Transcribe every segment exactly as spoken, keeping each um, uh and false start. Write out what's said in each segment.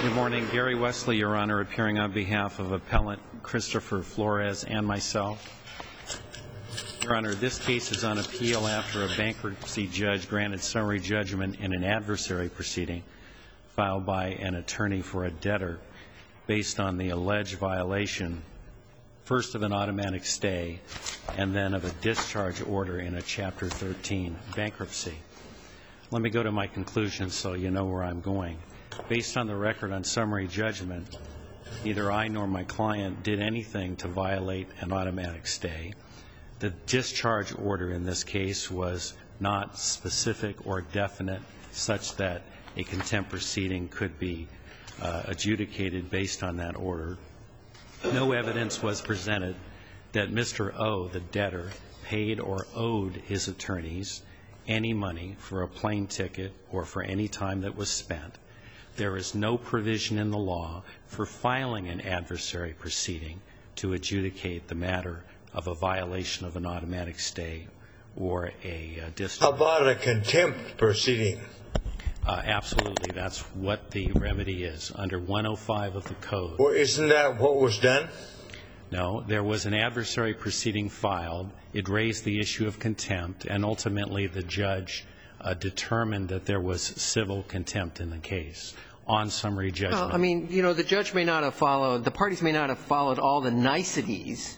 Good morning. Gary Wesley, Your Honor, appearing on behalf of Appellant Christopher Flores and myself. Your Honor, this case is on appeal after a bankruptcy judge granted summary judgment in an adversary proceeding filed by an attorney for a debtor based on the alleged violation, first of an automatic stay and then of a discharge order in a Chapter thirteen bankruptcy. Let me go to my conclusions so you know where I'm going. Based on the record on summary judgment, neither I nor my client did anything to violate an automatic stay. The discharge order in this case was not specific or definite such that a contempt proceeding could be uh, adjudicated based on that order. No evidence was presented that Mister O, the debtor, paid or owed his attorneys any money for a plane ticket or for any time that was spent. There is no provision in the law for filing an adversary proceeding to adjudicate the matter of a violation of an automatic stay or a uh, discharge. How about a contempt proceeding? Uh, absolutely. That's what the remedy is under one oh five of the code. Well, isn't that what was done? No, there was an adversary proceeding filed. It raised the issue of contempt, and ultimately the judge uh, determined that there was civil contempt in the case on summary judgment. Well, I mean, you know, the judge may not have followed, the parties may not have followed all the niceties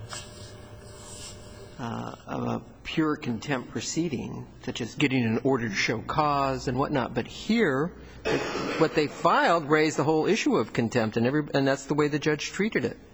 uh, of a pure contempt proceeding, such as getting an order to show cause and whatnot. But here, what they filed raised the whole issue of contempt, and, every, and that's the way the judge treated it.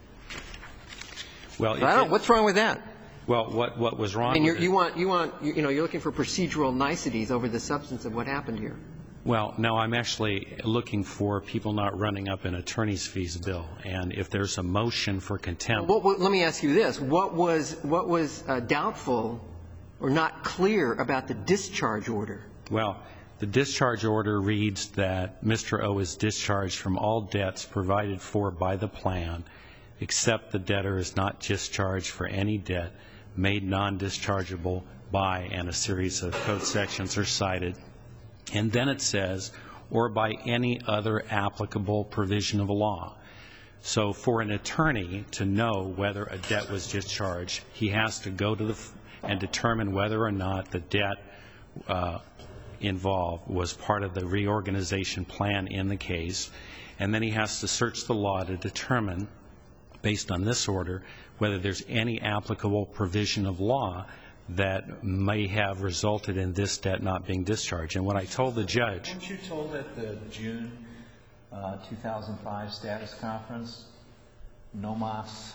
Well, I don't, what's wrong with that? Well, what, what was wrong I mean, with you're, it, you want, you want, you know, you're looking for procedural niceties over the substance of what happened here. Well, no, I'm actually looking for people not running up an attorney's fees bill. And if there's a motion for contempt. Well, what, let me ask you this. What was, what was uh, doubtful or not clear about the discharge order? Well, the discharge order reads that Mister O is discharged from all debts provided for by the plan, except the debtor is not discharged for any debt made non-dischargeable by, and a series of code sections are cited. And then it says, or by any other applicable provision of law. So for an attorney to know whether a debt was discharged, he has to go to the f and determine whether or not the debt uh, involved was part of the reorganization plan in the case. And then he has to search the law to determine, based on this order, whether there's any applicable provision of law that may have resulted in this debt not being discharged. And what I told the judge... Weren't you told at the June uh, two thousand five status conference, no mas,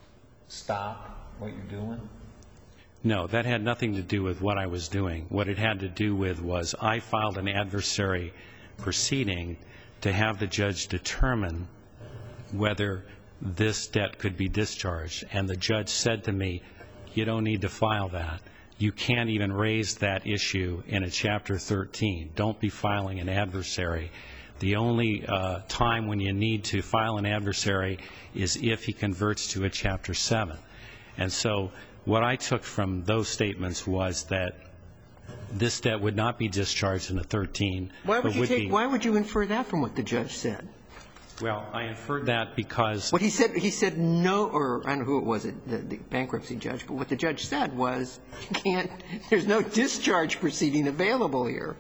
stop what you're doing? No, that had nothing to do with what I was doing. What it had to do with was I filed an adversary proceeding to have the judge determine whether this debt could be discharged. And the judge said to me, you don't need to file that. You can't even raise that issue in a Chapter thirteen. Don't be filing an adversary. The only uh, time when you need to file an adversary is if he converts to a Chapter seven. And so what I took from those statements was that this debt would not be discharged in a thirteen. Why would, but you would take, be, why would you infer that from what the judge said? Well, I inferred that because... What he said, he said no, or I don't know who it was, the, the bankruptcy judge, but what the judge said was, you can't, there's no discharge proceeding available here.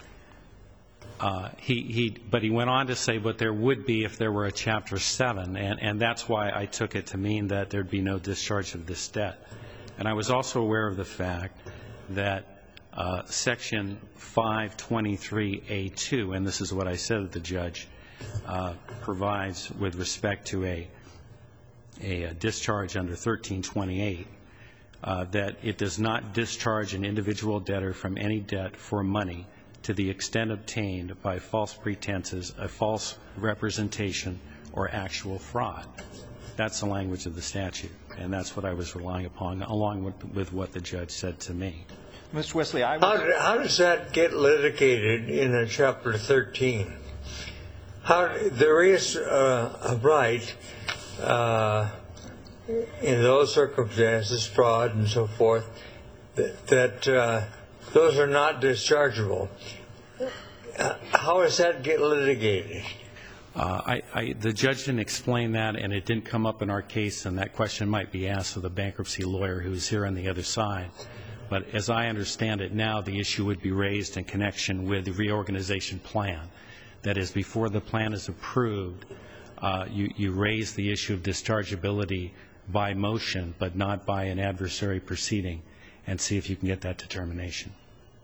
Uh, he, he, but he went on to say, but there would be if there were a Chapter seven, and, and that's why I took it to mean that there'd be no discharge of this debt. And I was also aware of the fact that uh, Section five twenty-three A two, and this is what I said to the judge, Uh, provides with respect to a, a, a discharge under thirteen twenty-eight uh, that it does not discharge an individual debtor from any debt for money to the extent obtained by false pretenses, a false representation, or actual fraud. That's the language of the statute, and that's what I was relying upon, along with, with what the judge said to me. Mister Wesley, I how, how does that get litigated in a Chapter thirteen? How, there is uh, a right uh, in those circumstances, fraud and so forth, that, that uh, those are not dischargeable. Uh, how does that get litigated? Uh, I, I, the judge didn't explain that, and it didn't come up in our case, and that question might be asked of the bankruptcy lawyer who's here on the other side. But as I understand it now, the issue would be raised in connection with the reorganization plan. That is, before the plan is approved, uh, you, you raise the issue of dischargeability by motion, but not by an adversary proceeding, and see if you can get that determination.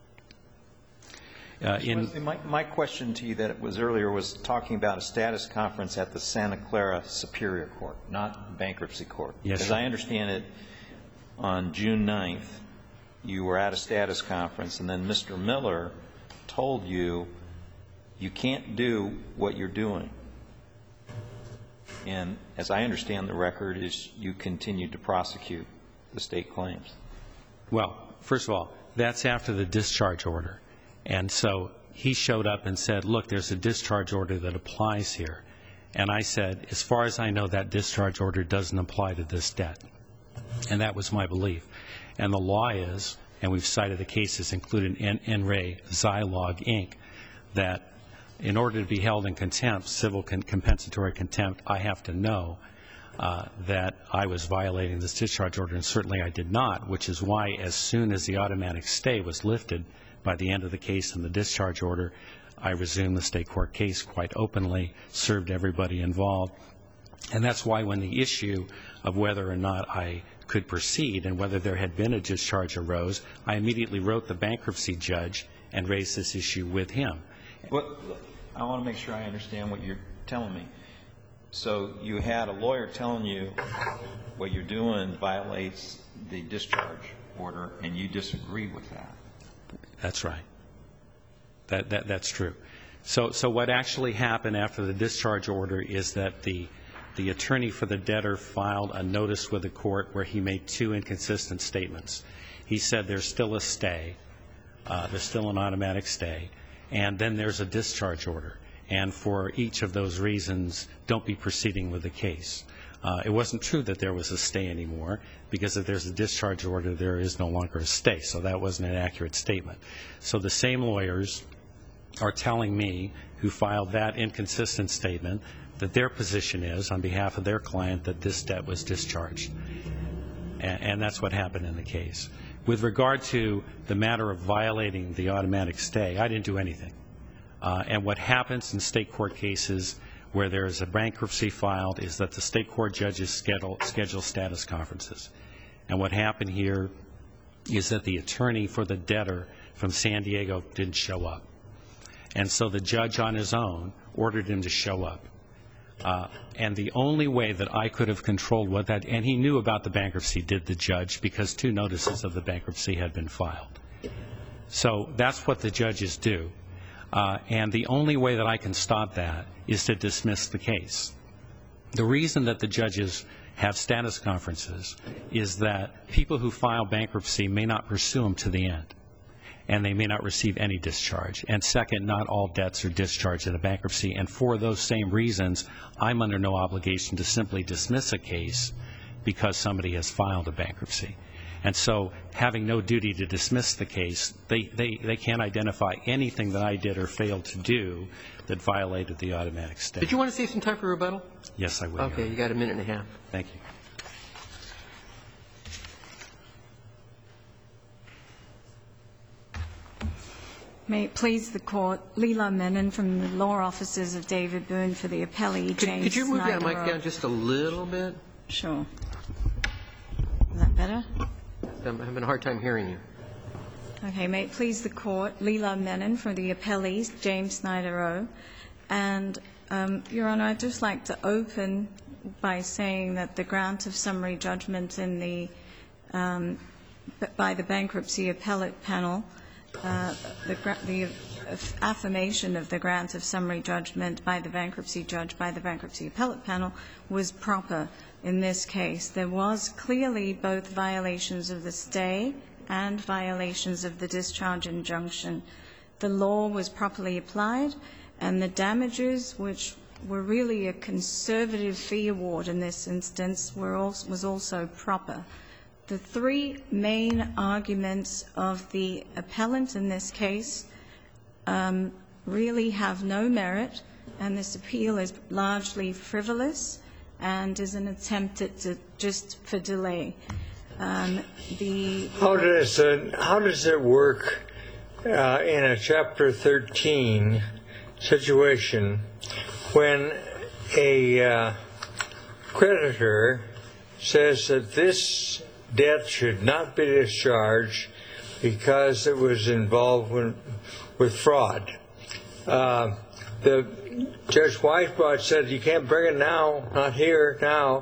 Uh, in, my, my question to you that was earlier was talking about a status conference at the Santa Clara Superior Court, not bankruptcy court. Yes, As sir. I understand it, on June ninth, you were at a status conference, and then Mister Miller told you you can't do what you're doing. And as I understand the record, is you continued to prosecute the state claims. Well, first of all, that's after the discharge order. And so he showed up and said, look, there's a discharge order that applies here. And I said, as far as I know, that discharge order doesn't apply to this debt. And that was my belief. And the law is, and we've cited the cases, including N R A, Zilog, Incorporated, that in order to be held in contempt, civil con compensatory contempt, I have to know uh, that I was violating this discharge order, and certainly I did not, which is why as soon as the automatic stay was lifted by the end of the case and the discharge order, I resumed the state court case quite openly, served everybody involved. And that's why when the issue of whether or not I could proceed and whether there had been a discharge arose, I immediately wrote the bankruptcy judge and raised this issue with him. Well, I want to make sure I understand what you're telling me. So you had a lawyer telling you what you're doing violates the discharge order, and you disagreed with that. That's right. That, that, that's true. So, so what actually happened after the discharge order is that the, the attorney for the debtor filed a notice with the court where he made two inconsistent statements. He said there's still a stay, uh, there's still an automatic stay, and then there's a discharge order. And for each of those reasons, don't be proceeding with the case. Uh, it wasn't true that there was a stay anymore, because if there's a discharge order, there is no longer a stay. So that wasn't an accurate statement. So the same lawyers are telling me, who filed that inconsistent statement, that their position is, on behalf of their client, that this debt was discharged. And, and that's what happened in the case. With regard to the matter of violating the automatic stay, I didn't do anything. Uh, and what happens in state court cases where there is a bankruptcy filed is that the state court judges schedule, schedule status conferences. And what happened here is that the attorney for the debtor from San Diego didn't show up. And so the judge on his own ordered him to show up. Uh, and the only way that I could have controlled what that, and he knew about the bankruptcy, did the judge, because two notices of the bankruptcy had been filed. So that's what the judges do. Uh, and the only way that I can stop that is to dismiss the case. The reason that the judges have status conferences is that people who file bankruptcy may not pursue them to the end, and they may not receive any discharge. And second, not all debts are discharged in a bankruptcy. And for those same reasons, I'm under no obligation to simply dismiss a case because somebody has filed a bankruptcy. And so having no duty to dismiss the case, they, they, they can't identify anything that I did or failed to do that violated the automatic stay. Did you want to save some time for rebuttal? Yes, I will. Okay, you got a minute and a half. Thank you. May it please the Court, Leela Menon from the law offices of David Boone for the appellee, Could, James could you move that mic Snyder. down just a little bit? Sure. Is that better? I'm having a hard time hearing you. Okay, may it please the Court, Leela Menon from the appellees, James Snyder. And, um, Your Honor, I'd just like to open by saying that the grant of summary judgment in the, um, by the bankruptcy appellate panel, uh, the, the affirmation of the grant of summary judgment by the bankruptcy judge by the bankruptcy appellate panel was proper in this case. There was clearly both violations of the stay and violations of the discharge injunction. The law was properly applied, and the damages, which were really a conservative fee award in this instance, were also, was also proper. The three main arguments of the appellant in this case um, really have no merit, and this appeal is largely frivolous and is an attempt at to, just for delay. Um, the How does it, how does it work uh, in a Chapter thirteen situation when a uh, creditor says that this debt should not be discharged because it was involved with, with fraud? Uh, the Judge Weisbrot said you can't bring it now, not here, now.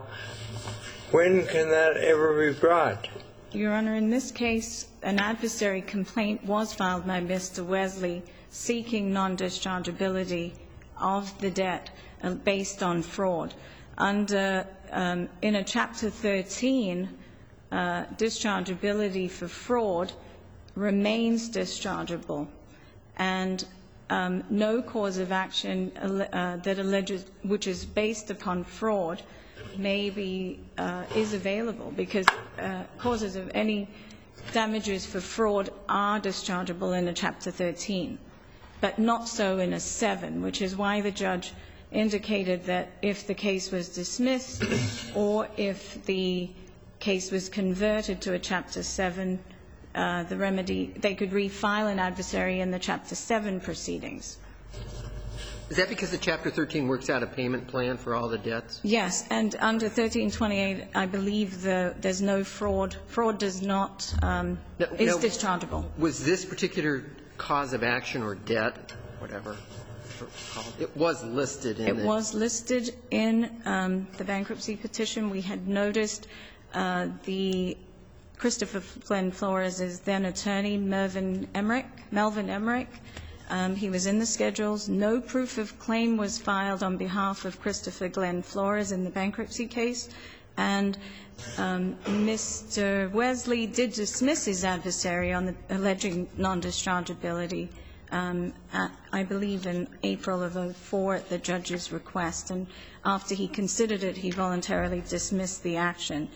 When can that ever be brought? Your Honor, in this case, an adversary complaint was filed by Mister Wesley seeking non-dischargeability of the debt uh, based on fraud. Under, um, in a Chapter thirteen, uh, dischargeability for fraud remains dischargeable, and um, no cause of action uh, that alleges, which is based upon fraud, may be, uh, is available, because uh, causes of any damages for fraud are dischargeable in a Chapter thirteen, but not so in a seven, which is why the judge indicated that if the case was dismissed or if the case was converted to a Chapter seven, uh, the remedy, they could refile an adversary in the Chapter seven proceedings. Is that because the Chapter thirteen works out a payment plan for all the debts? Yes, and under thirteen twenty-eight, I believe the, there's no fraud. Fraud does not, um, No, is no. dischargeable. Was this particular cause of action or debt, whatever, it was listed in It the... was listed in um, the bankruptcy petition. We had noticed uh, the Christopher Glenn Flores' then attorney, Melvin Emmerich, Melvin Emmerich. Um, he was in the schedules. No proof of claim was filed on behalf of Christopher Glenn Flores in the bankruptcy case, and um, Mister Wesley did dismiss his adversary on the alleging non-dischargeability, um, at, I believe, in April of oh four at the judge's request, and after he considered it, he voluntarily dismissed the action.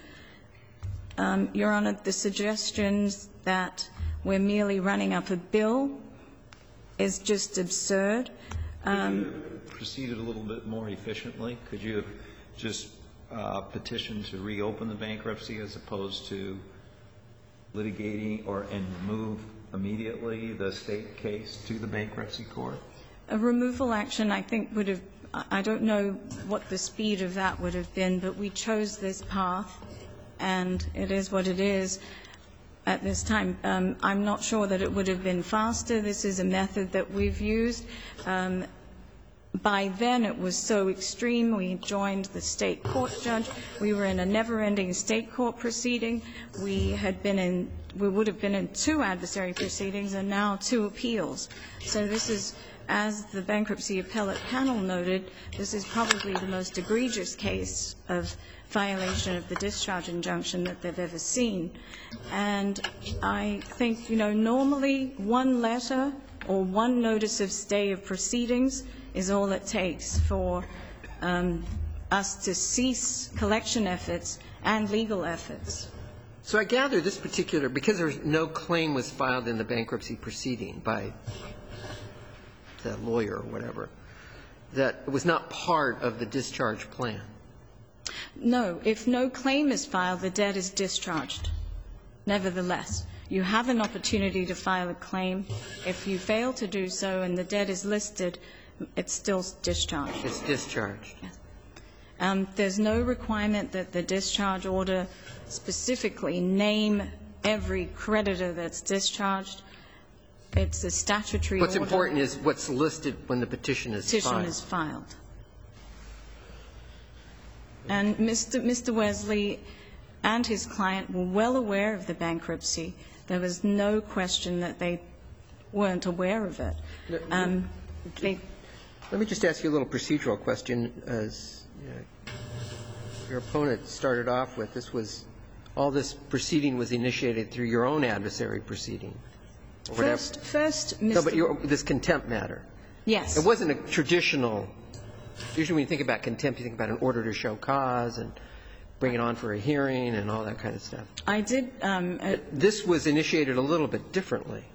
Um, Your Honor, the suggestions that we're merely running up a bill is just absurd. Um, Proceeded a little bit more efficiently? Could you have just uh, petitioned to reopen the bankruptcy as opposed to litigating or and move immediately the state case to the bankruptcy court? A removal action, I think, would have, I don't know what the speed of that would have been, but we chose this path, and it is what it is. At this time, um, I'm not sure that it would have been faster. This is a method that we've used. Um, by then, it was so extreme. We joined the state court judge. We were in a never-ending state court proceeding. We had been in, we would have been in two adversary proceedings and now two appeals. So this is, as the bankruptcy appellate panel noted, this is probably the most egregious case of violation of the discharge injunction that they've ever seen. And I think, you know, normally one letter or one notice of stay of proceedings is all it takes for um, us to cease collection efforts and legal efforts. So I gather this particular, because there's no claim was filed in the bankruptcy proceeding by the lawyer or whatever, that it was not part of the discharge plan. No, if no claim is filed, the debt is discharged. Nevertheless, you have an opportunity to file a claim. If you fail to do so and the debt is listed, it's still discharged. It's discharged. Yes. Um, there's no requirement that the discharge order specifically name every creditor that's discharged. It's a statutory What's order. What's important is what's listed when the petition is petition filed. is filed. And Mister Mister Wesley and his client were well aware of the bankruptcy. There was no question that they weren't aware of it. Um, they, Let me just ask you a little procedural question. As you know, your opponent started off with, this was, all this proceeding was initiated through your own adversary proceeding. Or whatever. first, first, Mister No, but your, this contempt matter. Yes. It wasn't a traditional, usually when you think about contempt, you think about an order to show cause and bring it on for a hearing and all that kind of stuff. I did. Um, uh, This was initiated a little bit differently.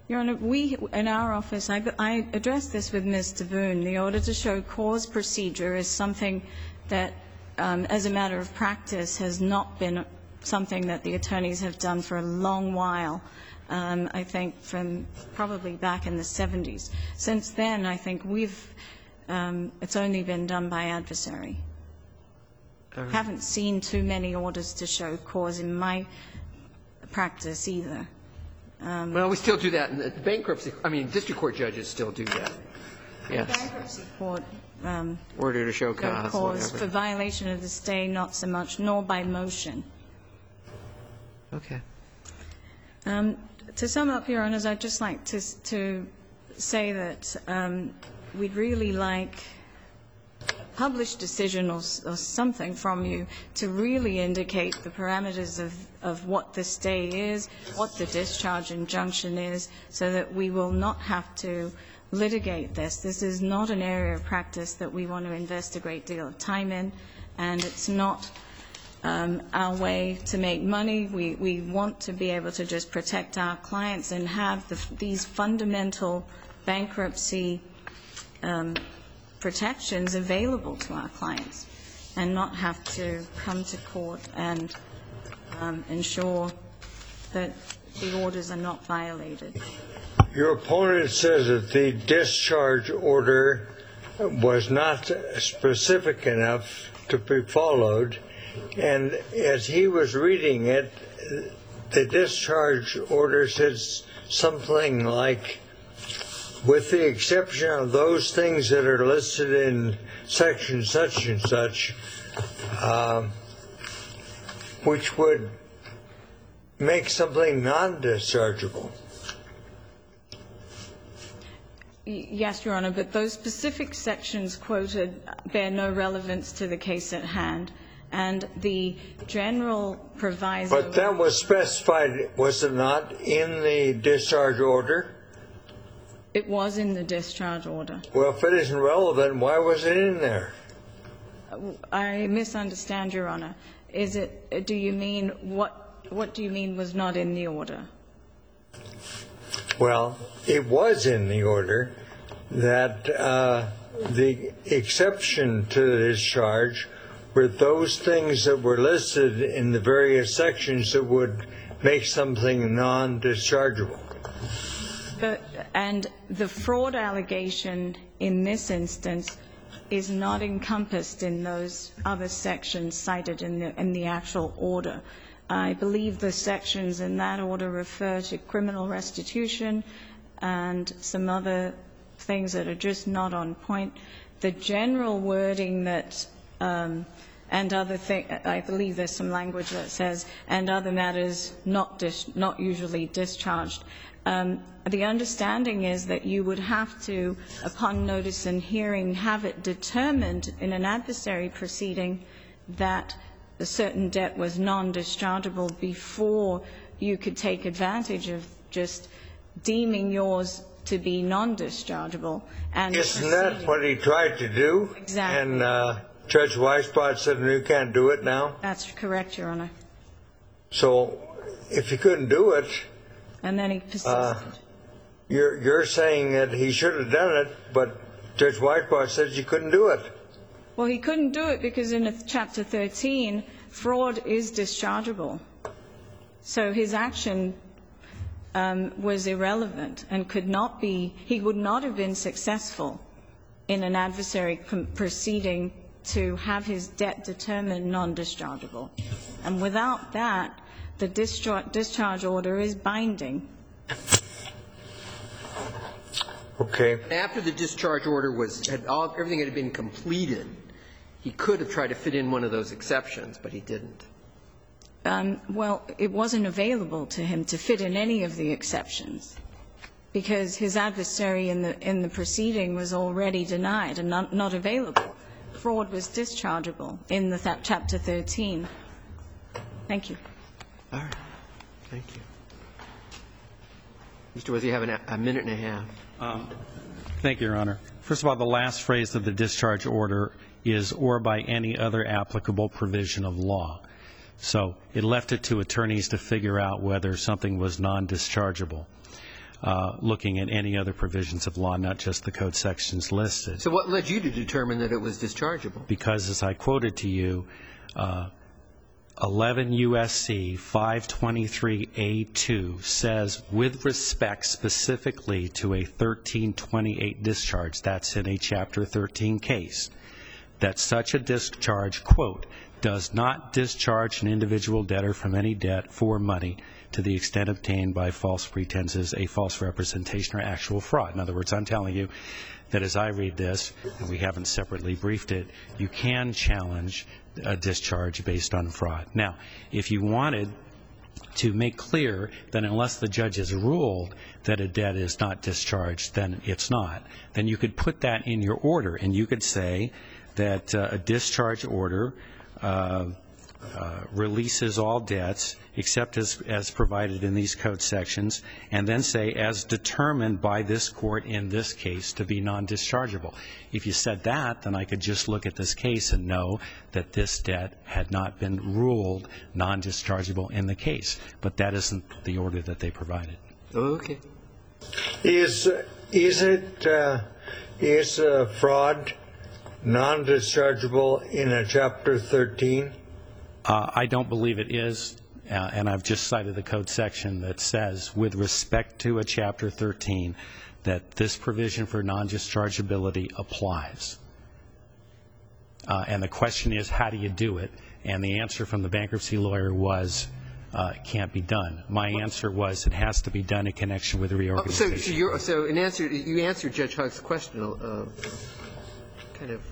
Your Honor, we, in our office, I, I addressed this with Mister Boone. The order to show cause procedure is something that, um, as a matter of practice, has not been something that the attorneys have done for a long while. Um, I think from probably back in the seventies. Since then, I think we've, um, it's only been done by adversary. I haven't seen too many orders to show cause in my practice either. Um, Well, we still do that in the bankruptcy, I mean, district court judges still do that. Yes. bankruptcy court, um, Order to show show cause, cause for whatever. violation of the stay, not so much, nor by motion. Okay. Um, to sum up, Your Honors, I'd just like to, to say that um, we'd really like a published decision or, or something from you to really indicate the parameters of, of what the stay is, what the discharge injunction is, so that we will not have to litigate this. This is not an area of practice that we want to invest a great deal of time in, and it's not Um, our way to make money. We, we want to be able to just protect our clients and have the, these fundamental bankruptcy um, protections available to our clients and not have to come to court and um, ensure that the orders are not violated. Your opponent says that the discharge order was not specific enough to be followed. And as he was reading it, the discharge order says something like, with the exception of those things that are listed in section such and such, uh, which would make something non-dischargeable. Yes, Your Honor, but those specific sections quoted bear no relevance to the case at hand. And the general proviso... But that was specified, was it not, in the discharge order? It was in the discharge order. Well, if it isn't relevant, why was it in there? I misunderstand, Your Honor. Is it, do you mean, what, what do you mean was not in the order? Well, it was in the order that uh, the exception to the discharge were those things that were listed in the various sections that would make something non-dischargeable. But, and the fraud allegation in this instance is not encompassed in those other sections cited in the, in the actual order. I believe the sections in that order refer to criminal restitution and some other things that are just not on point. The general wording that um, and other thing, I believe there's some language that says, and other matters not dis, not usually discharged. Um, the understanding is that you would have to, upon notice and hearing, have it determined in an adversary proceeding that a certain debt was non-dischargeable before you could take advantage of just deeming yours to be non-dischargeable. And isn't that what he tried to do? Exactly. And uh, Judge Weisbrot said, you can't do it now? That's correct, Your Honor. So if he couldn't do it, And then he persisted. uh, you're, you're saying that he should have done it, but Judge Weisbrot said you couldn't do it. Well, he couldn't do it because in Chapter thirteen, fraud is dischargeable. So his action um, was irrelevant and could not be, he would not have been successful in an adversary proceeding to have his debt determined non-dischargeable. And without that, the discharge, discharge order is binding. Okay. After the discharge order was, had all, everything had been completed, he could have tried to fit in one of those exceptions, but he didn't. Um, well, it wasn't available to him to fit in any of the exceptions because his adversary in the, in the proceeding was already denied and not, not available. Fraud was dischargeable in the th- Chapter thirteen. Thank you. All right. Thank you. Mister Woods, you have an, a minute and a half. Um, thank you, Your Honor. First of all, the last phrase of the discharge order is or by any other applicable provision of law. So it left it to attorneys to figure out whether something was non-dischargeable. uh, looking at any other provisions of law, not just the code sections listed. So what led you to determine that it was dischargeable? Because, as I quoted to you, uh, eleven U S C five twenty-three A two says, with respect specifically to a thirteen twenty-eight discharge, that's in a Chapter thirteen case, that such a discharge, quote, does not discharge an individual debtor from any debt for money to the extent obtained by false pretenses, a false representation, or actual fraud. In other words, I'm telling you that as I read this, and we haven't separately briefed it, you can challenge a discharge based on fraud. Now, if you wanted to make clear that unless the judge has ruled that a debt is not discharged, then it's not, then you could put that in your order, and you could say that uh, a discharge order uh, uh, releases all debts except as, as provided in these code sections, and then say as determined by this court in this case to be non-dischargeable. If you said that, then I could just look at this case and know that this debt had not been ruled non-dischargeable in the case. But that isn't the order that they provided. Okay. Is, is it, uh, is uh, fraud non-dischargeable in a Chapter thirteen? Uh, I don't believe it is, uh, and I've just cited the code section that says, with respect to a Chapter thirteen, that this provision for non-dischargeability applies. Uh, and the question is, how do you do it? And the answer from the bankruptcy lawyer was, uh, it can't be done. My answer was, it has to be done in connection with Oh, so, reorganization. so, you're, so in answer, you answered Judge Hugg's question uh, kind of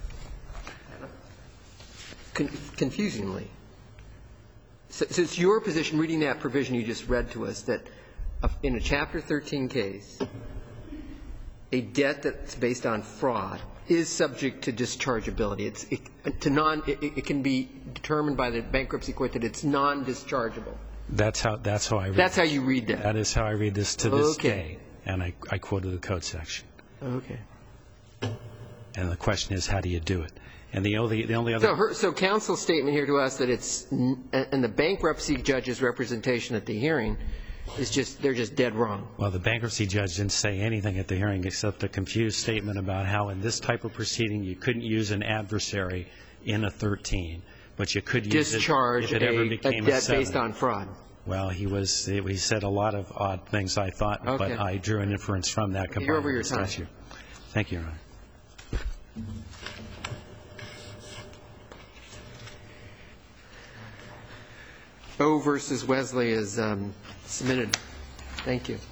con confusingly. So, so it's your position, reading that provision you just read to us, that in a Chapter thirteen case, a debt that's based on fraud is subject to dischargeability. It's it, to non. It, it can be determined by the bankruptcy court that it's non-dischargeable. That's how. That's how I. Read That's this. how you read that. That is how I read this to this Okay. day. And I, I quoted the code section. Okay. And the question is, how do you do it? And the only, the only other. So, her, so counsel's statement here to us that it's, and the bankruptcy judge's representation at the hearing is just, they're just dead wrong. Well, the bankruptcy judge didn't say anything at the hearing except a confused statement about how in this type of proceeding you couldn't use an adversary in a thirteen, but you could use Discharge it if it ever a, a became a, debt seven. based on fraud. Well, he was, he said a lot of odd things, I thought, Okay. but I drew an inference from that. You're over your combined with the time. statute. Thank you, Your Honor. O versus Wesley is um, submitted. Thank you.